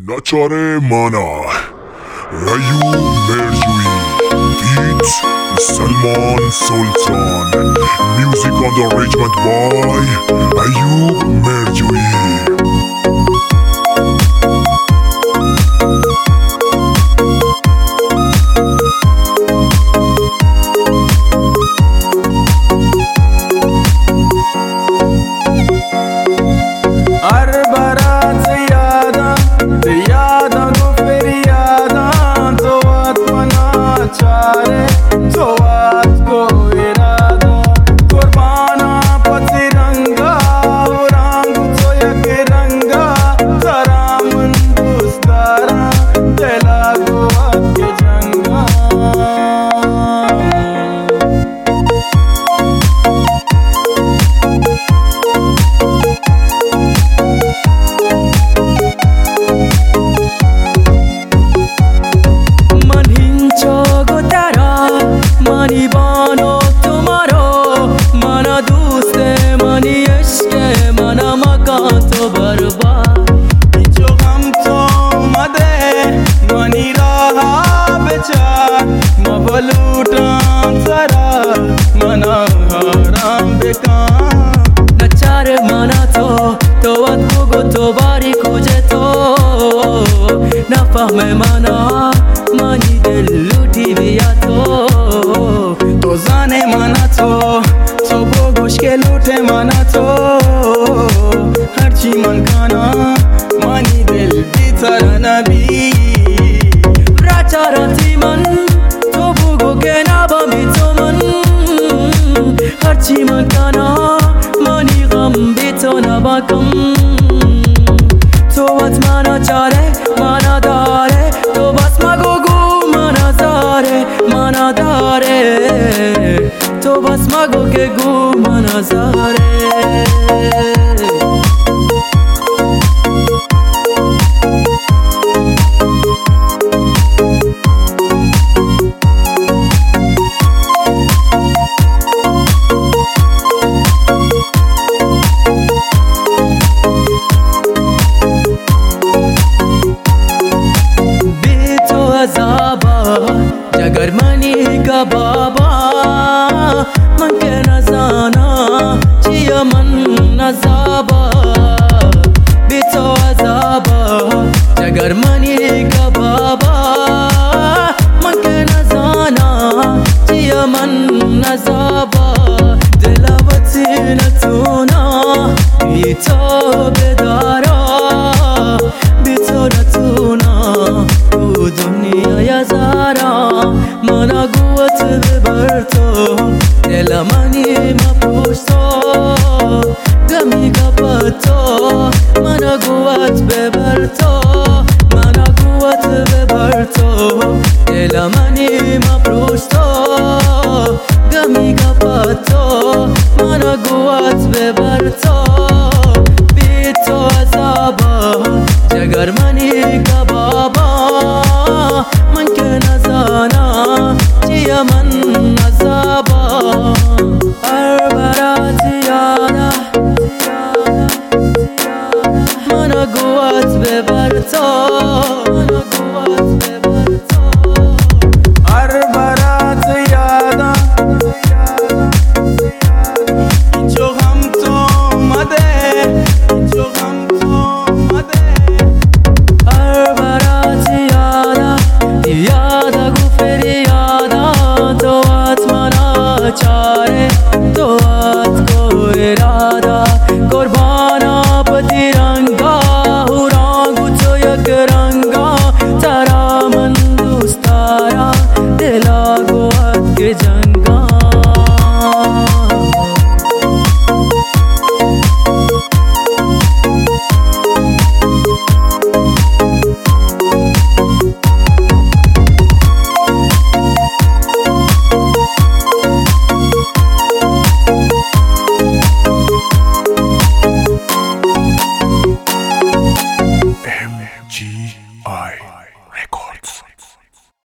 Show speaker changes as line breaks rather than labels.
ناچاره مانا ایوب مرجویی بیت سلمان سلطان میوزیک on the arrangement by ایوب مرجویی.
نفهمه منا منی دل لوٹی بیا تو زانه منا تو بگوش که لوٹه منا تو هرچی من کانا منی دل بیتر نبی راچا راتی من تو بگو که نبامی تو من هرچی من کانا منی غم بی تو نباکم تو وقت منا چاره منا داره تو بس مگو گو منا داره تو بس مگو که گو منا زاره. जगर मनी का बाबा मन के नजाना जिया मन नजाबा बितो अजाबा जगर मनी का बाबा मन के नजाना जिया मन नजाबा दिलावती नतूना बितो बेदारा बितो नतूना दुनिया या zara mana guat bebarto dela mani ma pusto gami kapato mana guat bebarto dela mani ma pusto gami kapato mana guat bebarto bito azaba jagar mani